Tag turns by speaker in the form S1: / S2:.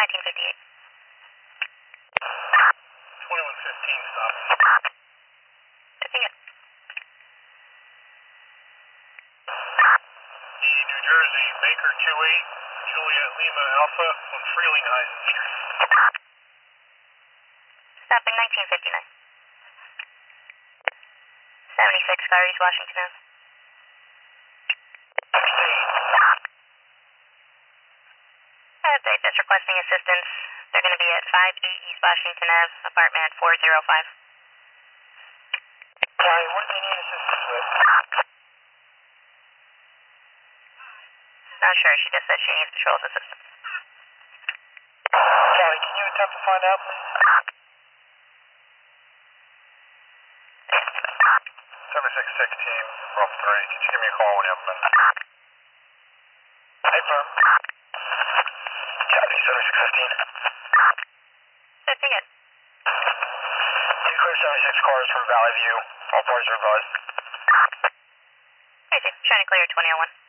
S1: 1958.
S2: 2115 stop.
S1: Looking at
S2: New Jersey, Baker 28, Juliet Lima Alpha on Freeling Eisen Street.
S1: stopping 1959. 76 Far East Washington Ave. They're just requesting assistance. They're going to be at 58 East Washington Ave, apartment 405.
S2: Sorry, what do you need assistance with?
S1: Not sure. She just said she needs patrol's assistance.
S2: Charlie, can you attempt to find out, please? 7616, room 3. Can you give me a call when you have a minute? Hey, firm. Copy, 7615.
S1: Looking at
S2: You clear 76 cars from Valley View. All parties are advised.
S1: Crazy. Trying to clear 2001.